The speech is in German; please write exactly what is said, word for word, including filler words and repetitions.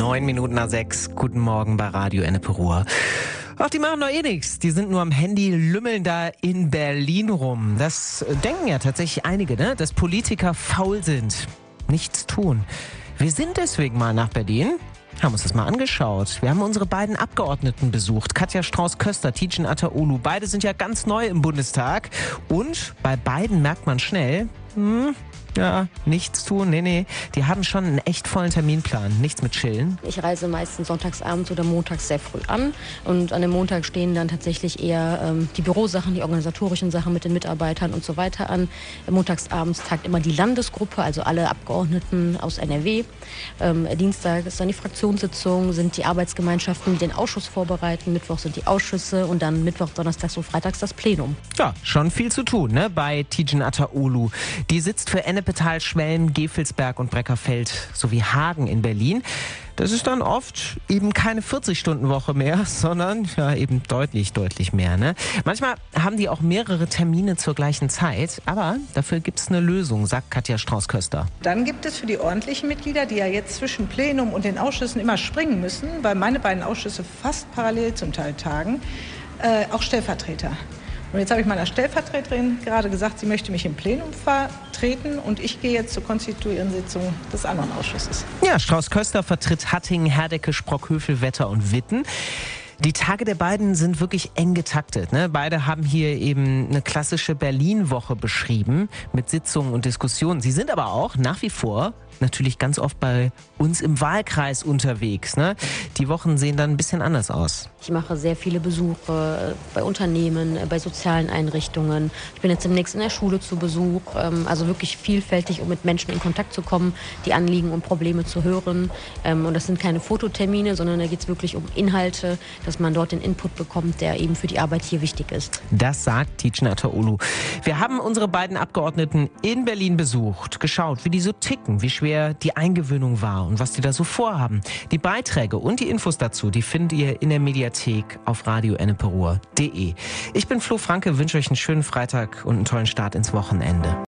Neun Minuten nach sechs. Guten Morgen bei Radio Ennepe Ruhr. Ach, die machen doch eh nichts. Die sind nur am Handy, lümmeln da in Berlin rum. Das denken ja tatsächlich einige, ne? Dass Politiker faul sind. Nichts tun. Wir sind deswegen mal nach Berlin. Haben uns das mal angeschaut. Wir haben unsere beiden Abgeordneten besucht. Katja Strauß-Köster, Tidjane Ataoglu. Beide sind ja ganz neu im Bundestag. Und bei beiden merkt man schnell, hm, ja, nichts tun, nee, nee. Die haben schon einen echt vollen Terminplan. Nichts mit chillen. Ich reise meistens sonntagsabends oder montags sehr früh an. Und an dem Montag stehen dann tatsächlich eher ähm, die Bürosachen, die organisatorischen Sachen mit den Mitarbeitern und so weiter an. Montagsabends tagt immer die Landesgruppe, also alle Abgeordneten aus N R W. Ähm, Dienstag ist dann die Fraktionssitzung, sind die Arbeitsgemeinschaften, die den Ausschuss vorbereiten. Mittwoch sind die Ausschüsse und dann Mittwoch, Donnerstags und Freitags das Plenum. Ja, schon viel zu tun, ne, bei Tidjane Ataoglu. Die sitzt für Ennepetal, Schwelm, Gevelsberg und Breckerfeld sowie Hagen in Berlin. Das ist dann oft eben keine vierzig-Stunden-Woche mehr, sondern ja eben deutlich, deutlich mehr. Ne? Manchmal haben die auch mehrere Termine zur gleichen Zeit, aber dafür gibt es eine Lösung, sagt Katja Strauß-Köster. Dann gibt es für die ordentlichen Mitglieder, die ja jetzt zwischen Plenum und den Ausschüssen immer springen müssen, weil meine beiden Ausschüsse fast parallel zum Teil tagen, äh, auch Stellvertreter. Und jetzt habe ich meiner Stellvertreterin gerade gesagt, sie möchte mich im Plenum vertreten und ich gehe jetzt zur konstituierenden Sitzung des anderen Ausschusses. Ja, Strauß-Köster vertritt Hattingen, Herdecke, Sprockhövel, Wetter und Witten. Die Tage der beiden sind wirklich eng getaktet. Ne? Beide haben hier eben eine klassische Berlin-Woche beschrieben mit Sitzungen und Diskussionen. Sie sind aber auch nach wie vor natürlich ganz oft bei uns im Wahlkreis unterwegs. Ne? Die Wochen sehen dann ein bisschen anders aus. Ich mache sehr viele Besuche bei Unternehmen, bei sozialen Einrichtungen. Ich bin jetzt demnächst in der Schule zu Besuch. Also wirklich vielfältig, um mit Menschen in Kontakt zu kommen, die Anliegen und Probleme zu hören. Und das sind keine Fototermine, sondern da geht es wirklich um Inhalte, dass man dort den Input bekommt, der eben für die Arbeit hier wichtig ist. Das sagt Tidjane Ataoglu. Wir haben unsere beiden Abgeordneten in Berlin besucht, geschaut, wie die so ticken, wie schwer die Eingewöhnung war und was die da so vorhaben. Die Beiträge und die Infos dazu, die findet ihr in der Mediathek auf radio ennepe ruhr punkt de. Ich bin Flo Franke, wünsche euch einen schönen Freitag und einen tollen Start ins Wochenende.